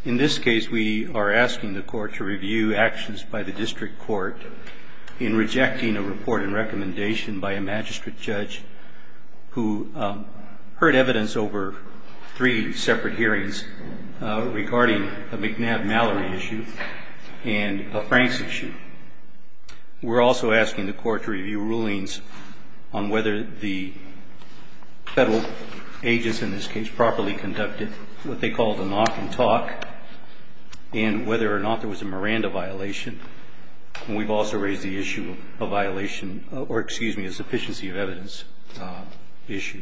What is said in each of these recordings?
In this case, we are asking the Court to review actions by the District Court in rejecting a report and recommendation by a magistrate judge who heard evidence over 3 separate hearings regarding a McNabb-Mallory issue and a Franks issue. We're also asking the Court to review rulings on whether the federal agents in this case properly conducted what they called a knock and talk, and whether or not there was a Miranda violation. And we've also raised the issue of violation, a sufficiency of evidence issue.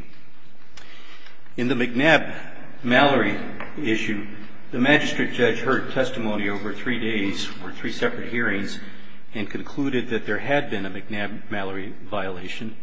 In the McNabb-Mallory issue, the magistrate judge heard testimony over 3 days or 3 separate hearings and concluded that there had been a McNabb-Mallory violation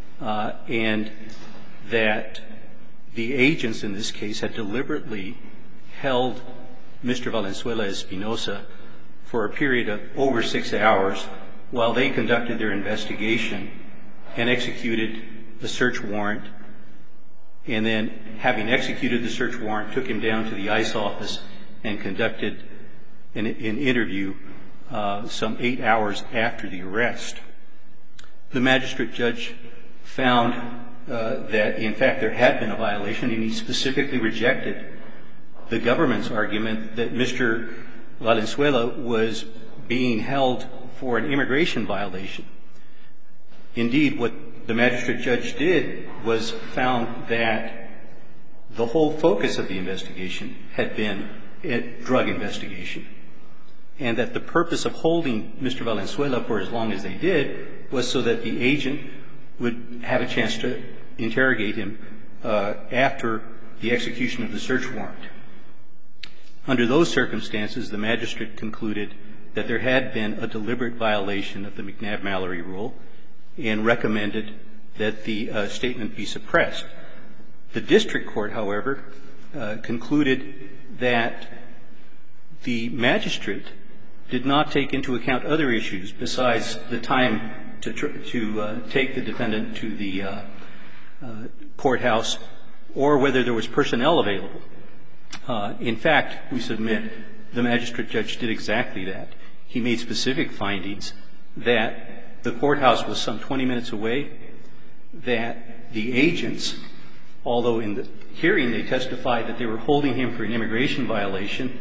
and that the agents in this case had deliberately held Mr. Valenzuela-Espinosa for a period of over 6 hours while they conducted their investigation and executed the search warrant, and then, having executed the search warrant, took him down to the ICE office and conducted an interview some 8 hours after the arrest. The magistrate judge found that, in fact, there had been a violation, and he specifically rejected the government's argument that Mr. Valenzuela was being held for an immigration violation. Indeed, what the magistrate judge did was found that the whole focus of the investigation had been a drug investigation, and that the purpose of holding Mr. Valenzuela for as long as they did was so that the agent would have a chance to interrogate him after the execution of the search warrant. Under those circumstances, the magistrate concluded that there had been a deliberate violation of the McNabb-Mallory rule and recommended that the statement be suppressed. The district court, however, concluded that the magistrate did not take into account other issues besides the time to take the defendant to the courthouse or whether there was personnel available. In fact, we submit the magistrate judge did exactly that. He made specific findings that the courthouse was some 20 minutes away, that the agents, although in the hearing they testified that they were holding him for an immigration violation,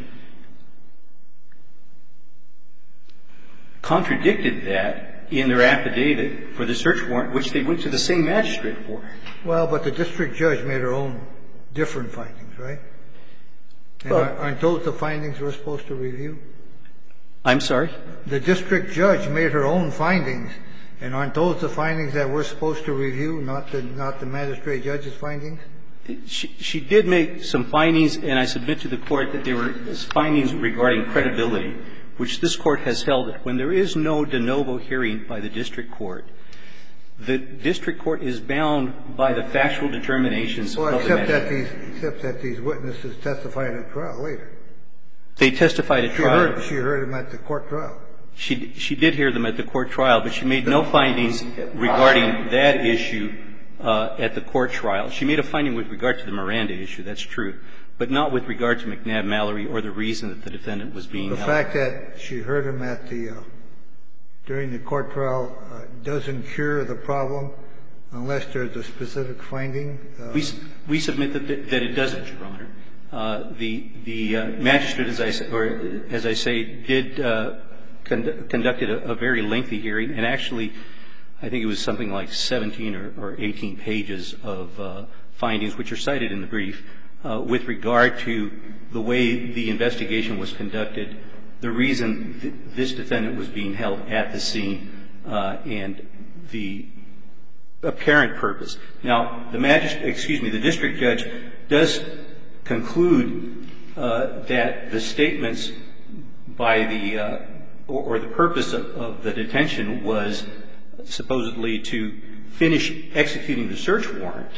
contradicted that in their affidavit for the search warrant, which they went to the same magistrate for. Well, but the district judge made her own different findings, right? And aren't those the findings we're supposed to review? I'm sorry? The district judge made her own findings, and aren't those the findings that we're supposed to review, not the magistrate judge's findings? She did make some findings, and I submit to the Court that they were findings regarding credibility, which this Court has held that when there is no de novo hearing by the district court, the district court is bound by the factual determinations of the magistrate. Except that these witnesses testified at trial later. They testified at trial. She heard them at the court trial. She did hear them at the court trial, but she made no findings regarding that issue at the court trial. She made a finding with regard to the Miranda issue, that's true, but not with regard to McNabb-Mallory or the reason that the defendant was being held. The fact that she heard him at the during the court trial doesn't cure the problem unless there's a specific finding? We submit that it doesn't, Your Honor. The magistrate, as I say, did conducted a very lengthy hearing, and actually I think it was something like 17 or 18 pages of findings, which are cited in the brief, with regard to the way the investigation was conducted, the reason this defendant was being held at the scene, and the apparent purpose. Now, the district judge does conclude that the statements by the or the purpose of the detention was supposedly to finish executing the search warrant.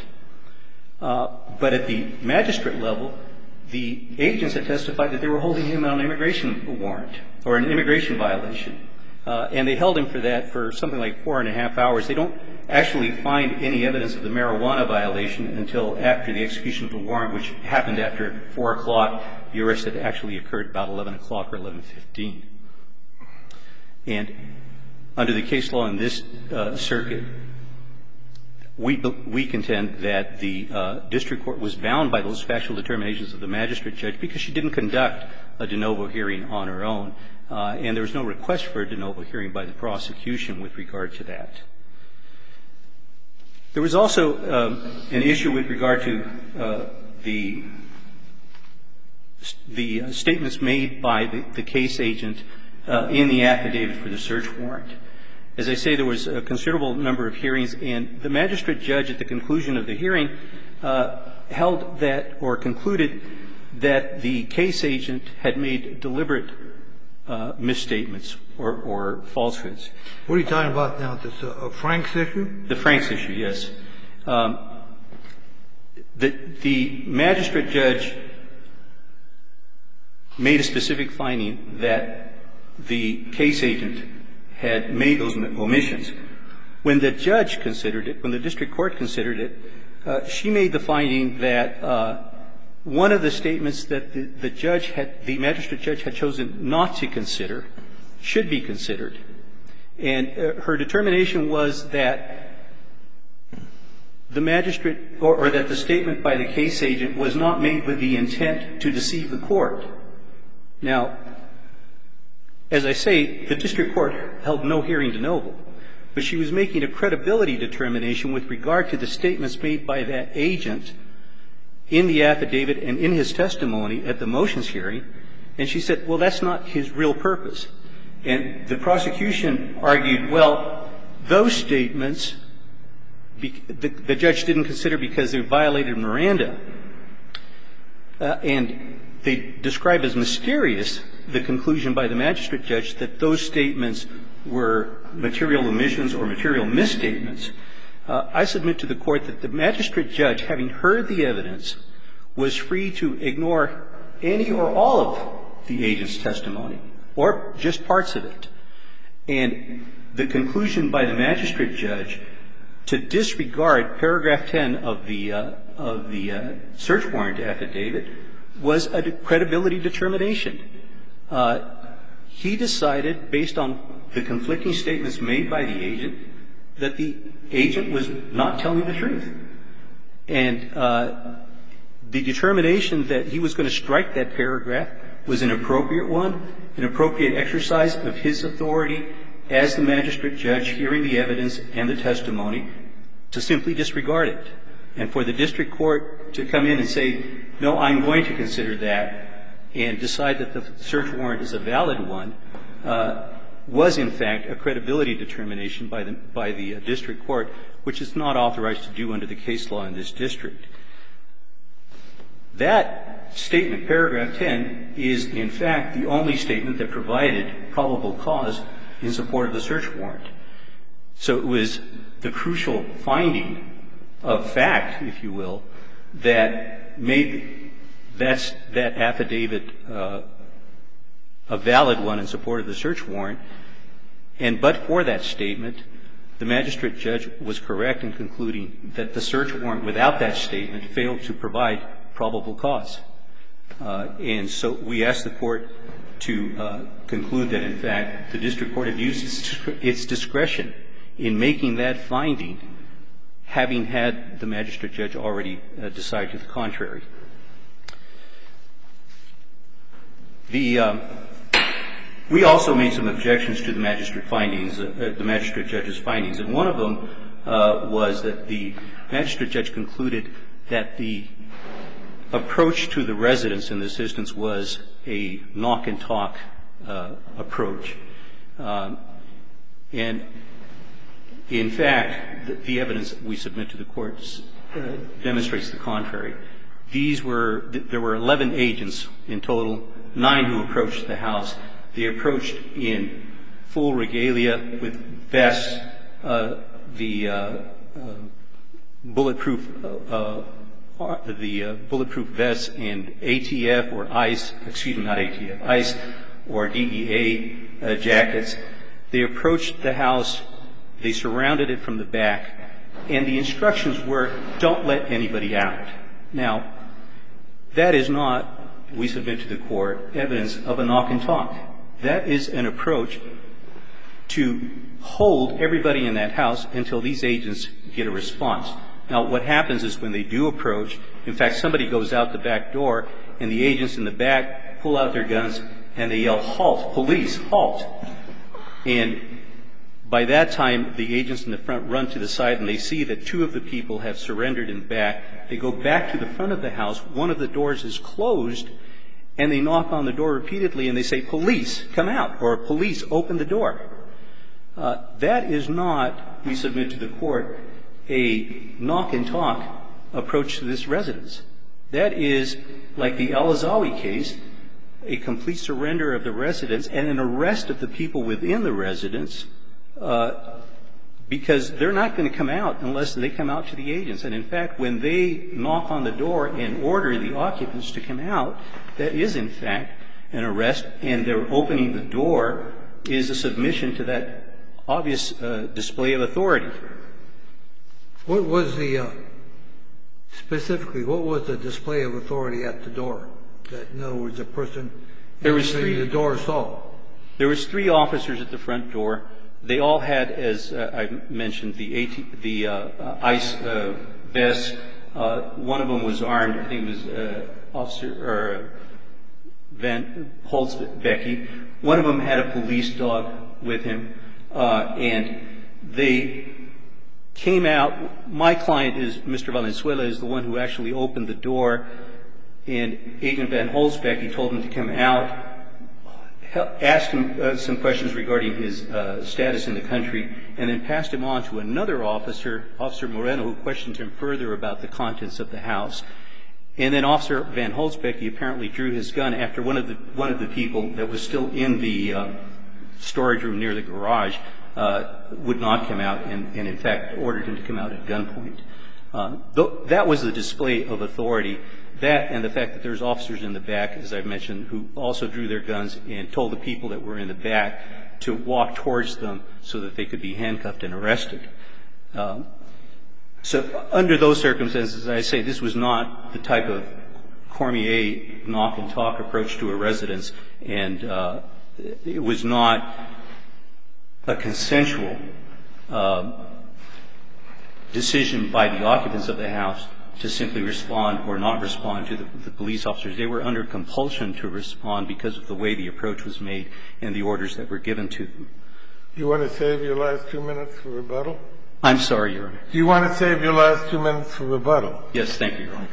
But at the magistrate level, the agents had testified that they were holding him on an immigration warrant or an immigration violation. And they held him for that for something like 4.5 hours. They don't actually find any evidence of the marijuana violation until after the execution of the warrant, which happened after 4 o'clock. The arrest had actually occurred about 11 o'clock or 11:15. And under the case law in this circuit, we contend that the district court was bound by those factual determinations of the magistrate judge because she didn't conduct a de novo hearing on her own, and there was no request for a de novo hearing by the prosecution with regard to that. There was also an issue with regard to the statements made by the case agent in the affidavit for the search warrant. As I say, there was a considerable number of hearings, and the magistrate judge at the conclusion of the hearing held that or concluded that the case agent had made deliberate misstatements or falsehoods. What are you talking about now? This Franks issue? The Franks issue, yes. The magistrate judge made a specific finding that the case agent had made those omissions. When the judge considered it, when the district court considered it, she made the finding that one of the statements that the judge had, the magistrate judge had chosen not to consider should be considered. And her determination was that the magistrate or that the statement by the case agent was not made with the intent to deceive the court. Now, as I say, the district court held no hearing de novo, but she was making a credibility determination with regard to the statements made by that agent in the affidavit and in his testimony at the motions hearing, and she said, well, that's not his real purpose. And the prosecution argued, well, those statements the judge didn't consider because they violated Miranda, and they describe as mysterious the conclusion by the magistrate judge that those statements were material omissions or material misstatements. I submit to the Court that the magistrate judge, having heard the evidence, was free to ignore any or all of the agent's testimony or just parts of it. And the conclusion by the magistrate judge to disregard paragraph 10 of the search warrant affidavit was a credibility determination. He decided, based on the conflicting statements made by the agent, that the agent was not telling the truth. And the determination that he was going to strike that paragraph was an appropriate one, an appropriate exercise of his authority as the magistrate judge hearing the evidence and the testimony to simply disregard it. And for the district court to come in and say, no, I'm going to consider that, and decide that the search warrant is a valid one, was in fact a credibility determination by the district court, which is not authorized to do under the case law in this district. That statement, paragraph 10, is in fact the only statement that provided probable cause in support of the search warrant. So it was the crucial finding of fact, if you will, that made that affidavit a valid one in support of the search warrant. And but for that statement, the magistrate judge was correct in concluding that the search warrant without that statement failed to provide probable cause. And so we asked the Court to conclude that, in fact, the district court had used its discretion in making that finding, having had the magistrate judge already decide to the contrary. We also made some objections to the magistrate findings, the magistrate judge's findings. And one of them was that the magistrate judge concluded that the approach to the residence in this instance was a knock-and-talk approach. And in fact, the evidence we submit to the courts demonstrates the contrary. There were 11 agents in total, 9 who approached the house. They approached in full regalia with vests, the bulletproof vests and ATF or ICE, excuse me, not ATF, ICE or DEA jackets. They approached the house. They surrounded it from the back. And the instructions were, don't let anybody out. Now, that is not, we submit to the Court, evidence of a knock and talk. That is an approach to hold everybody in that house until these agents get a response. Now, what happens is when they do approach, in fact, somebody goes out the back door, and the agents in the back pull out their guns, and they yell, halt, police, halt. And by that time, the agents in the front run to the side, and they see that two of the people have surrendered in the back. They go back to the front of the house. One of the doors is closed, and they knock on the door repeatedly, and they say, police, come out, or police, open the door. That is not, we submit to the Court, a knock and talk approach to this residence. That is, like the Al-Azawi case, a complete surrender of the residence and an arrest of the people within the residence, because they're not going to come out unless they come out to the agents. And, in fact, when they knock on the door and order the occupants to come out, that is, in fact, an arrest, and their opening the door is a submission to that obvious display of authority. What was the specifically, what was the display of authority at the door? That, in other words, a person entering the door saw? There was 3 officers at the front door. They all had, as I mentioned, the ice vests. One of them was armed. I think it was Officer Van Holzbecky. One of them had a police dog with him. And they came out. My client is Mr. Valenzuela, is the one who actually opened the door. And Agent Van Holzbecky told him to come out, asked him some questions regarding his status in the country, and then passed him on to another officer, Officer Moreno, who questioned him further about the contents of the house. And then Officer Van Holzbecky apparently drew his gun after one of the people that was still in the storage room near the garage would not come out, and in fact ordered him to come out at gunpoint. That was the display of authority. That and the fact that there's officers in the back, as I've mentioned, who also drew their guns and told the people that were in the back to walk towards them so that they could be handcuffed and arrested. So under those circumstances, I say this was not the type of Cormier knock-and-talk approach to a residence, and it was not a consensual decision by the occupants of the house to simply respond or not respond to the police officers. They were under compulsion to respond because of the way the approach was made and the orders that were given to them. Do you want to save your last 2 minutes for rebuttal? I'm sorry, Your Honor. Do you want to save your last 2 minutes for rebuttal? Yes, thank you, Your Honor.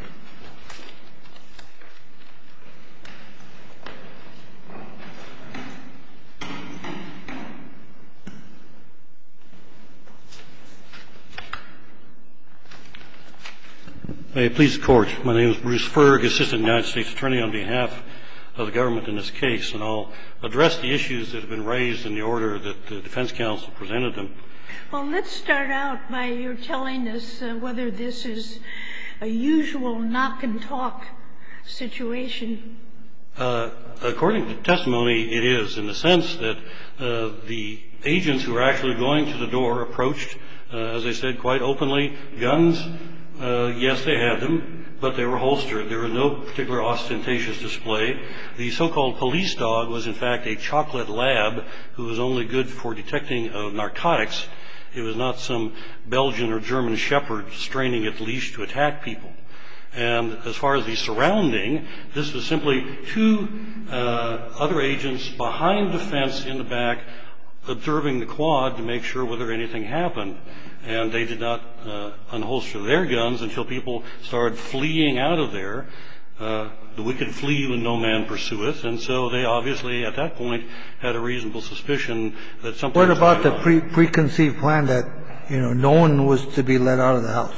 May it please the Court. My name is Bruce Ferg, Assistant United States Attorney on behalf of the government in this case, and I'll address the issues that have been raised in the order that the defense counsel presented them. Well, let's start out by your telling us whether this is a usual knock-and-talk situation. According to testimony, it is, in the sense that the agents who were actually going to the door approached, as I said, quite openly. Guns, yes, they had them, but they were holstered. There was no particular ostentatious display. The so-called police dog was, in fact, a chocolate lab who was only good for detecting narcotics. It was not some Belgian or German shepherd straining its leash to attack people. And as far as the surrounding, this was simply 2 other agents behind the fence in the back observing the quad to make sure whether anything happened. And they did not unholster their guns until people started fleeing out of there. The wicked flee when no man pursueth. And so they obviously, at that point, had a reasonable suspicion that something was going on. What about the preconceived plan that, you know, no one was to be let out of the house?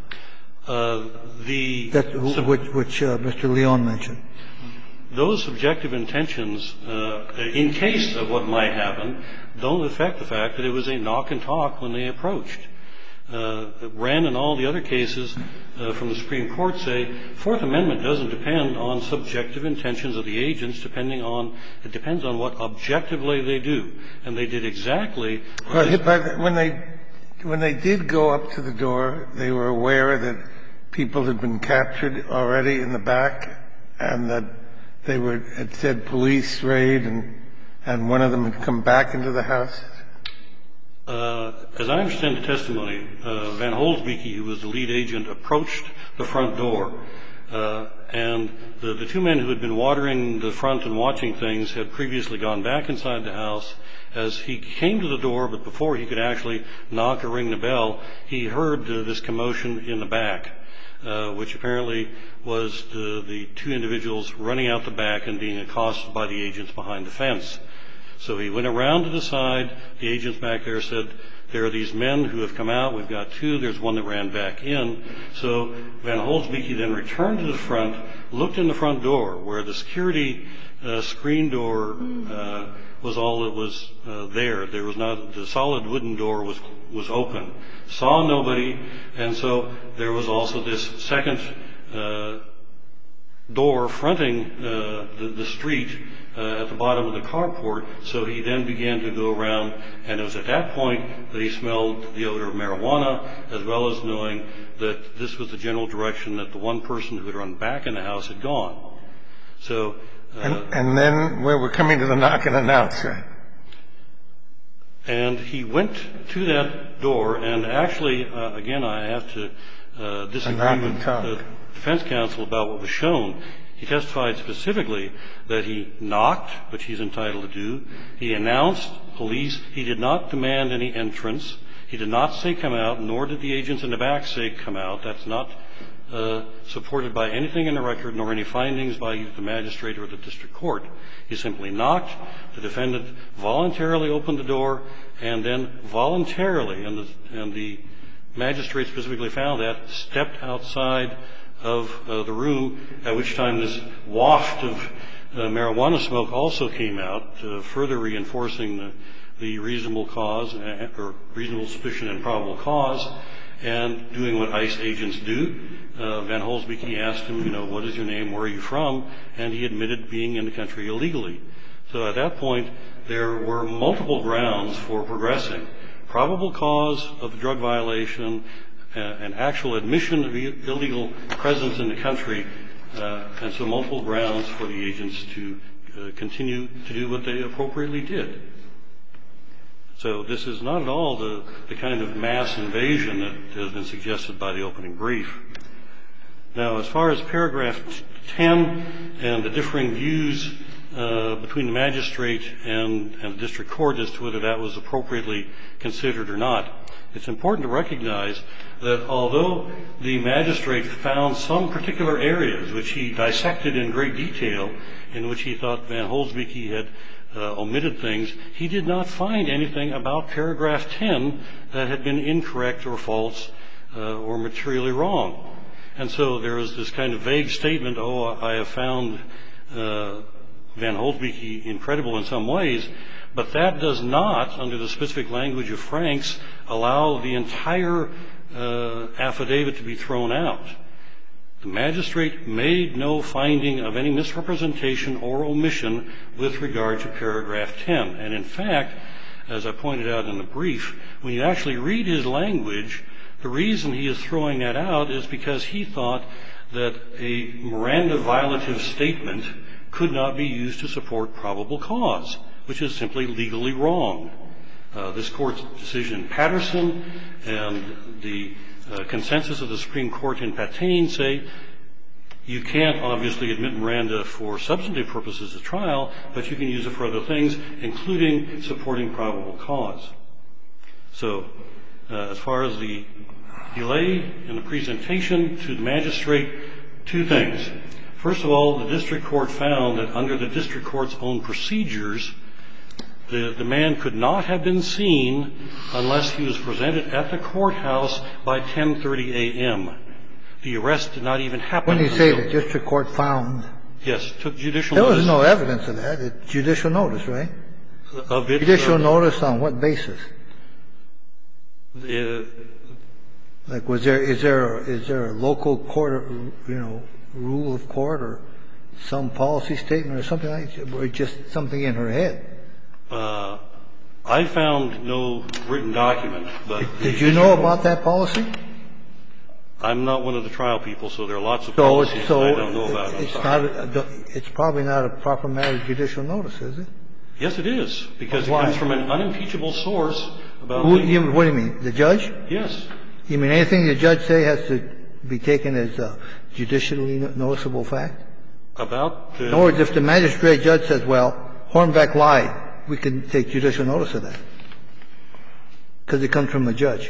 Which Mr. Leon mentioned. Those subjective intentions, in case of what might happen, don't affect the fact that it was a knock and talk when they approached. Wren and all the other cases from the Supreme Court say Fourth Amendment doesn't depend on subjective intentions of the agents. It depends on what objectively they do. And they did exactly. But when they did go up to the door, they were aware that people had been captured already in the back and that they had said police raid and one of them had come back into the house? As I understand the testimony, Van Holsbeeke, who was the lead agent, approached the front door. And the two men who had been watering the front and watching things had previously gone back inside the house. As he came to the door, but before he could actually knock or ring the bell, he heard this commotion in the back, which apparently was the two individuals running out the back and being accosted by the agents behind the fence. So he went around to the side. The agents back there said, there are these men who have come out. We've got two. There's one that ran back in. So Van Holsbeeke then returned to the front, looked in the front door where the security screen door was all that was there. There was not, the solid wooden door was open. Saw nobody. And so there was also this second door fronting the street at the bottom of the carport. So he then began to go around, and it was at that point that he smelled the odor of marijuana, as well as knowing that this was the general direction that the one person who had run back in the house had gone. So and then we're coming to the knock and announce, right? And he went to that door, and actually, again, I have to disagree with the defense counsel about what was shown. He testified specifically that he knocked, which he's entitled to do. He announced police. He did not demand any entrance. He did not say come out, nor did the agents in the back say come out. That's not supported by anything in the record, nor any findings by the magistrate or the district court. He simply knocked. The defendant voluntarily opened the door, and then voluntarily, and the magistrate specifically found that, stepped outside of the room, at which time this waft of marijuana smoke also came out, further reinforcing the reasonable cause, or reasonable suspicion and probable cause, and doing what ICE agents do. Van Holsbeeke asked him, what is your name, where are you from? And he admitted being in the country illegally. So at that point, there were multiple grounds for progressing. Probable cause of the drug violation, an actual admission of illegal presence in the country, and so multiple grounds for the agents to continue to do what they appropriately did. So this is not at all the kind of mass invasion that has been suggested by the opening brief. Now, as far as paragraph 10 and the differing views between the magistrate and the district court as to whether that was appropriately considered or not, it's important to recognize that although the magistrate found some particular areas which he dissected in great detail, in which he thought Van Holsbeeke had omitted things, he did not find anything about paragraph 10 that had been incorrect or false or materially wrong. And so there is this kind of vague statement, I have found Van Holsbeeke incredible in some ways, but that does not, under the specific language of Franks, allow the entire affidavit to be thrown out. The magistrate made no finding of any misrepresentation or omission with regard to paragraph 10. And in fact, as I pointed out in the brief, when you actually read his language, the reason he is throwing that out is because he thought that a Miranda violative statement could not be used to support probable cause, which is simply legally wrong. This Court's decision in Patterson and the consensus of the Supreme Court in Patain say you can't obviously admit Miranda for substantive purposes at trial, but you can use it for other things, including supporting probable cause. So as far as the delay in the presentation to the magistrate, two things. First of all, the district court found that under the district court's own procedures, the man could not have been seen unless he was presented at the courthouse by 10:30 a.m. The arrest did not even happen. When you say the district court found? Yes, took judicial notice. There was no evidence of that. It's judicial notice, right? Of it. Judicial notice on what basis? Like, is there a local court, rule of court or some policy statement or something like that, or just something in her head? I found no written document, but Did you know about that policy? I'm not one of the trial people, so there are lots of policies that I don't know about. It's probably not a proper matter of judicial notice, is it? Yes, it is, because Why? it comes from an unimpeachable source about What do you mean? The judge? Yes. You mean anything the judge say has to be taken as a judicially noticeable fact? About the... In other words, if the magistrate judge says, well, Hornbeck lied, we can take judicial notice of that because it comes from the judge.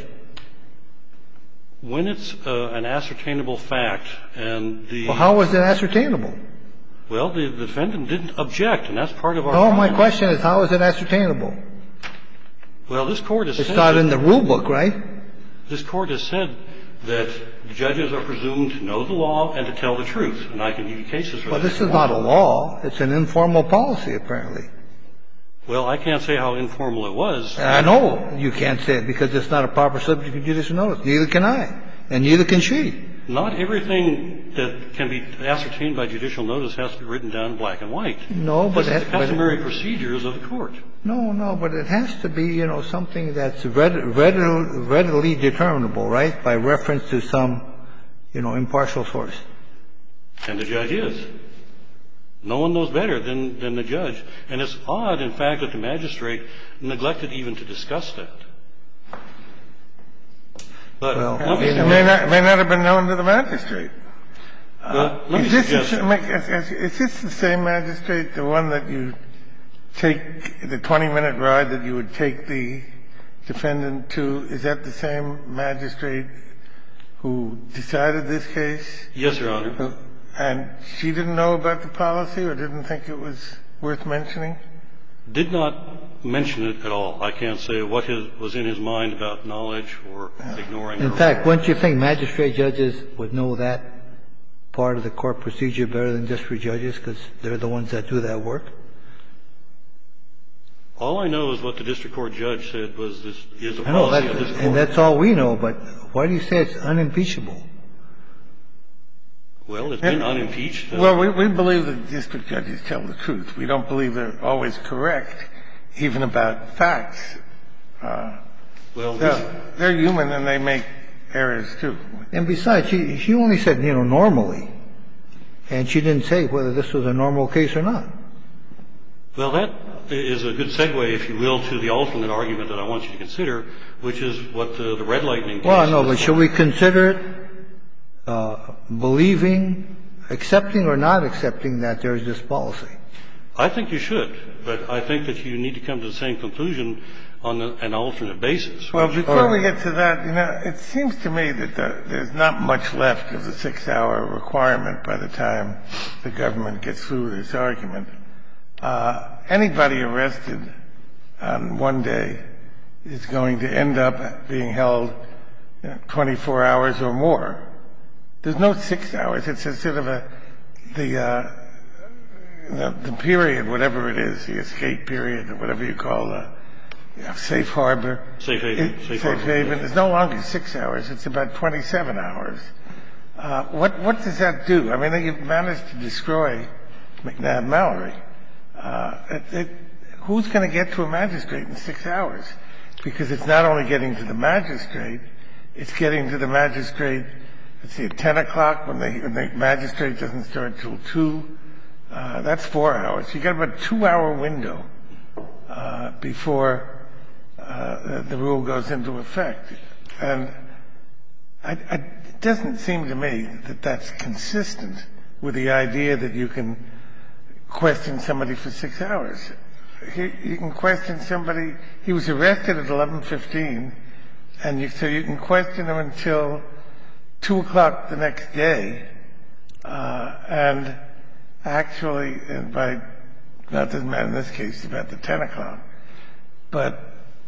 When it's an ascertainable fact and the... Well, how was it ascertainable? Well, the defendant didn't object, and that's part of our... No, my question is, how is it ascertainable? Well, this Court has said... It's not in the rule book, right? This Court has said that judges are presumed to know the law and to tell the truth, and I can give you cases for that. Well, this is not a law. It's an informal policy, apparently. Well, I can't say how informal it was. I know you can't say it because it's not a proper subject of judicial notice. Neither can I, and neither can she. Not everything that can be ascertained by judicial notice has to be written down in black and white. No, but... This is the customary procedures of the Court. No, but it has to be, something that's readily determinable, right, by reference to some, impartial source. And the judge is. No one knows better than the judge. And it's odd, in fact, that the magistrate neglected even to discuss that. But it may not have been known to the magistrate. Is this the same magistrate, the one that you take the 20-minute ride that you would take the defendant to? Is that the same magistrate who decided this case? Yes, Your Honor. And she didn't know about the policy or didn't think it was worth mentioning? Did not mention it at all. I can't say what was in his mind about knowledge or ignoring her. In fact, wouldn't you think magistrate judges would know that part of the court procedure better than district judges because they're the ones that do that work? All I know is what the district court judge said was this is a policy of this Court. And that's all we know. But why do you say it's unimpeachable? Well, it's been unimpeached. Well, we believe that district judges tell the truth. We don't believe they're always correct, even about facts. Well, they're human and they make errors, too. And besides, she only said, normally. And she didn't say whether this was a normal case or not. Well, that is a good segue, if you will, to the alternate argument that I want you to consider, which is what the red lightning case is. Well, no, but should we consider it believing, accepting or not accepting that there is this policy? I think you should, but I think that you need to come to the same conclusion on an alternate basis. Well, before we get to that, it seems to me that there's not much left of the 6-hour requirement by the time the government gets through this argument. Anybody arrested on one day is going to end up being held 24 hours or more. There's no 6 hours. It's a sort of the period, whatever it is, the escape period or whatever you call safe harbor. Safe haven. Safe haven. It's no longer 6 hours. It's about 27 hours. What does that do? I mean, you've managed to destroy McNabb Mallory. Who's going to get to a magistrate in 6 hours? Because it's not only getting to the magistrate, it's getting to the magistrate, let's see, at 10 o'clock when the magistrate doesn't start until 2. That's 4 hours. You've got about a 2-hour window before the rule goes into effect. And it doesn't seem to me that that's consistent with the idea that you can question somebody for 6 hours. You can question somebody. He was arrested at 11:15, and so you can question him until 2 o'clock the next day. And actually, that doesn't matter in this case, about the 10 o'clock. But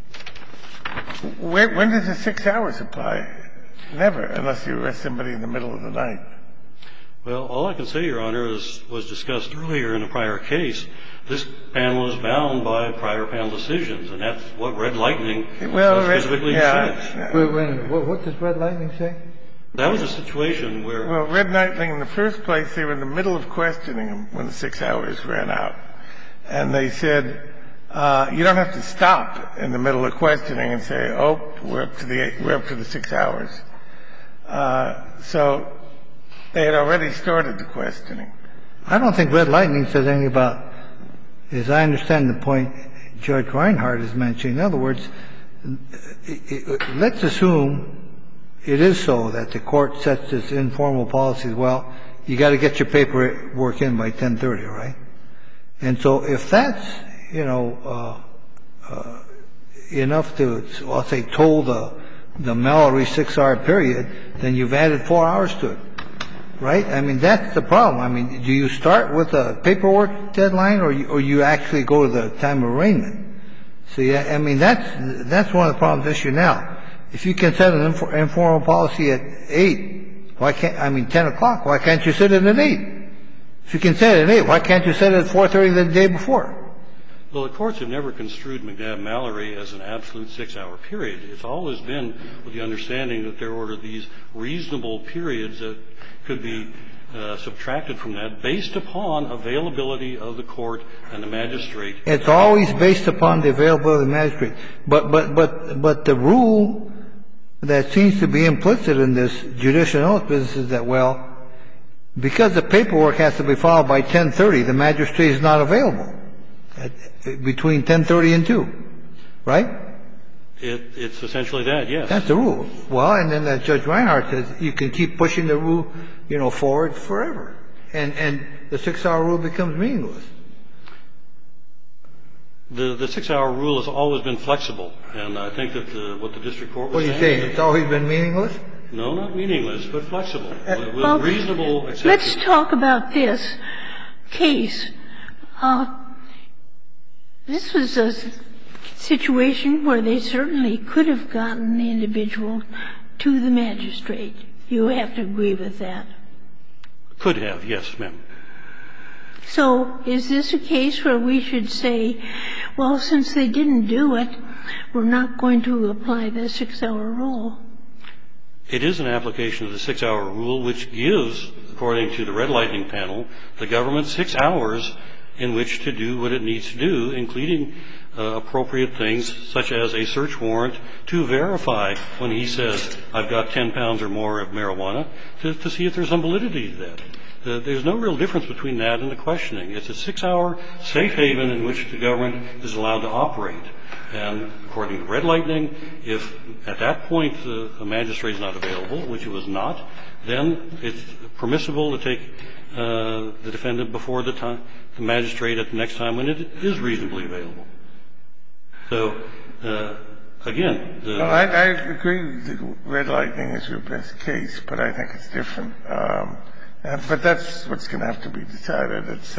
when does the 6 hours apply? Never, unless you arrest somebody in the middle of the night. Well, all I can say, Your Honor, was discussed earlier in a prior case. This panel is bound by prior panel decisions, and that's what Red Lightning specifically says. What does Red Lightning say? That was a situation where — Well, Red Lightning, in the first place, they were in the middle of questioning him when the 6 hours ran out. And they said, you don't have to stop in the middle of questioning and say, oh, we're up to the 6 hours. So they had already started the questioning. I don't think Red Lightning says anything about, as I understand the point Judge Reinhardt is mentioning. In other words, let's assume it is so that the Court sets this informal policy, well, you got to get your paperwork in by 10:30, right? And so if that's, enough to, I'll say, toll the Mallory 6-hour period, then you've added 4 hours to it, right? I mean, that's the problem. I mean, do you start with a paperwork deadline or you actually go to the time of arraignment? See, I mean, that's one of the problems issue now. If you can set an informal policy at 8, 10 o'clock, why can't you set it at 8? If you can set it at 8, why can't you set it at 4:30 the day before? Well, the courts have never construed McNabb-Mallory as an absolute 6-hour period. It's always been with the understanding that there were these reasonable periods that could be subtracted from that based upon availability of the court and the magistrate. It's always based upon the availability of the magistrate. But the rule that seems to be implicit in this judicial notice business is that, well, because the paperwork has to be filed by 10:30, the magistrate is not available between 10:30 and 2, right? It's essentially that, yes. That's the rule. Well, and then Judge Reinhardt says you can keep pushing the rule, forward forever. And the 6-hour rule becomes meaningless. The 6-hour rule has always been flexible. And I think that what the district court was saying — What are you saying? It's always been meaningless? No, not meaningless, but flexible. With reasonable exceptions. Let's talk about this case. This was a situation where they certainly could have gotten the individual to the magistrate. You have to agree with that. Could have, yes, ma'am. So is this a case where we should say, well, since they didn't do it, we're not going to apply the 6-hour rule? It is an application of the 6-hour rule, which gives, according to the Red Lightning panel, the government 6 hours in which to do what it needs to do, including appropriate things such as a search warrant to verify when he says, I've got 10 pounds or more of marijuana, to see if there's some validity to that. There's no real difference between that and the questioning. It's a 6-hour safe haven in which the government is allowed to operate. And according to Red Lightning, if at that point the magistrate is not available, which it was not, then it's permissible to take the defendant before the magistrate at the next time when it is reasonably available. So, again, the — Well, I agree that Red Lightning is your best case, but I think it's different. But that's what's going to have to be decided. It's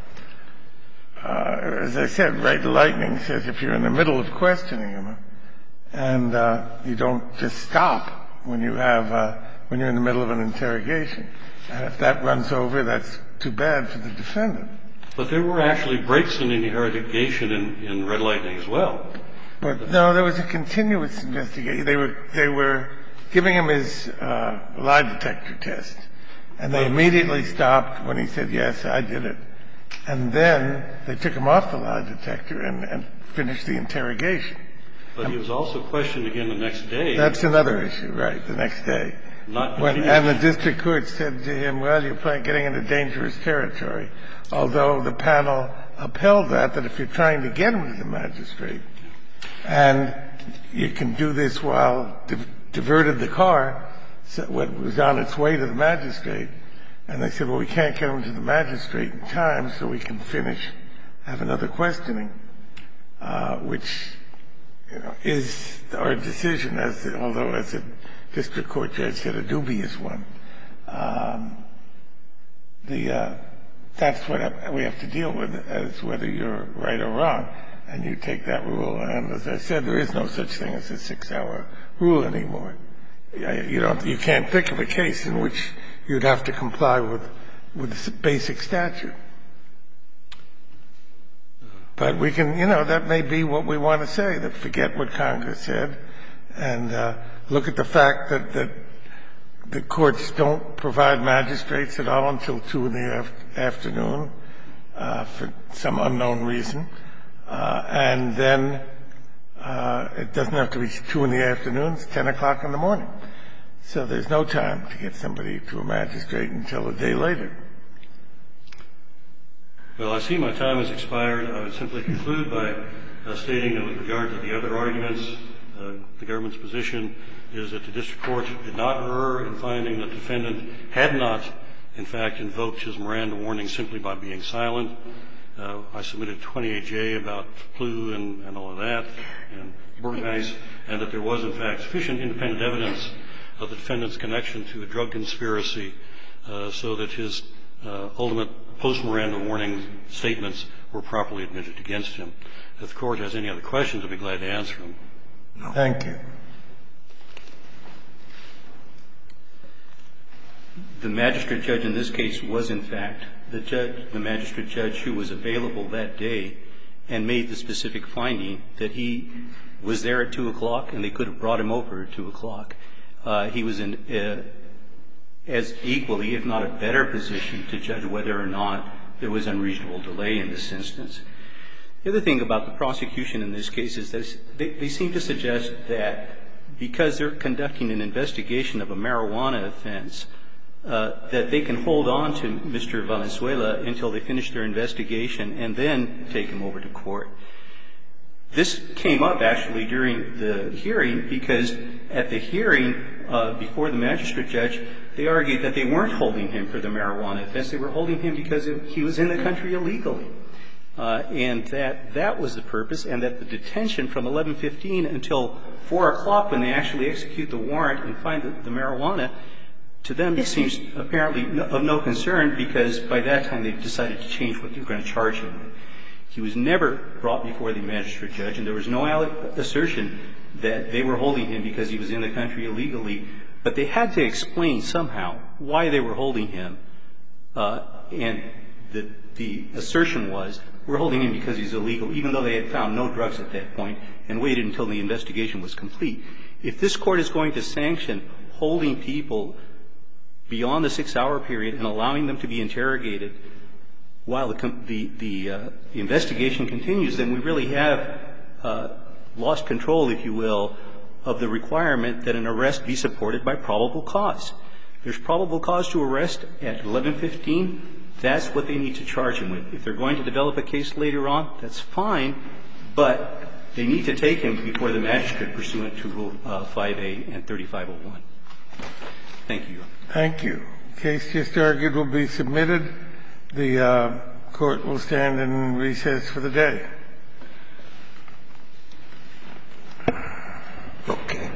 as I said, Red Lightning says if you're in the middle of questioning him and you don't just stop when you have when you're in the middle of an interrogation, and if that runs over, that's too bad for the defendant. But there were actually breaks in the interrogation in Red Lightning as well. But no, there was a continuous investigation. They were giving him his lie detector test, and they immediately stopped when he said, yes, I did it. And then they took him off the lie detector and finished the interrogation. But he was also questioned again the next day. That's another issue, right, the next day. And the district court said to him, well, you're getting into dangerous territory, although the panel upheld that if you're trying to get him to the magistrate and you can do this while diverted the car, what was on its way to the magistrate, and they said, well, we can't get him to the magistrate in time so we can have another questioning, which, is our decision, although as a district court judge said, a dubious one. That's what we have to deal with, as whether you're right or wrong, and you take that rule. And as I said, there is no such thing as a 6-hour rule anymore. You can't think of a case in which you'd have to comply with with the basic statute. But we can, that may be what we want to say, that forget what Congress said and look at the fact that the courts don't provide magistrates at all until 2 in the afternoon for some unknown reason. And then it doesn't have to be 2 in the afternoon. It's 10 o'clock in the morning. So there's no time to get somebody to a magistrate until a day later. Well, I see my time has expired. I would simply conclude by stating that with regard to the other arguments, the government's position is that the district court did not err in finding that the defendant had not, in fact, invoked his Miranda warning simply by being silent. I submitted 28J about Plough and all of that, and Berghuis, and that there was, in fact, sufficient independent evidence of the defendant's connection to a drug conspiracy so that his ultimate post-Miranda warning statements were properly admitted against him. If the Court has any other questions, I'd be glad to answer them. Thank you. The magistrate judge in this case was, in fact, the magistrate judge who was available that day and made the specific finding that he was there at 2 o'clock and they could have brought him over at 2 o'clock. He was in as equally, if not a better position, to judge whether or not there was unreasonable delay in this instance. The other thing about the prosecution in this case is that they seem to suggest that because they're conducting an investigation of a marijuana offense, that they can hold on to Mr. Valenzuela until they finish their investigation and then take him over to court. This came up, actually, during the hearing because at the hearing before the magistrate judge, they argued that they weren't holding him for the marijuana offense. They were holding him because he was in the country illegally. And that was the purpose, and that the detention from 11:15 until 4 o'clock when they actually execute the warrant and find the marijuana, to them it seems apparently of no concern because by that time they've decided to change what they're going to charge him with. He was never brought before the magistrate judge, and there was no assertion that they were holding him because he was in the country illegally. But they had to explain somehow why they were holding him. And the assertion was, we're holding him because he's illegal, even though they had found no drugs at that point and waited until the investigation was complete. If this Court is going to sanction holding people beyond the 6-hour period and allowing them to be interrogated while the investigation continues, then we really have lost control, if you will, of the requirement that an arrest be supported by probable cause. There's probable cause to arrest at 11:15. That's what they need to charge him with. If they're going to develop a case later on, that's fine, but they need to take him before the magistrate pursuant to Rule 5A and 3501. Thank you, Your Honor. Thank you. The case just argued will be submitted. The Court will stand in recess for the day. Okay.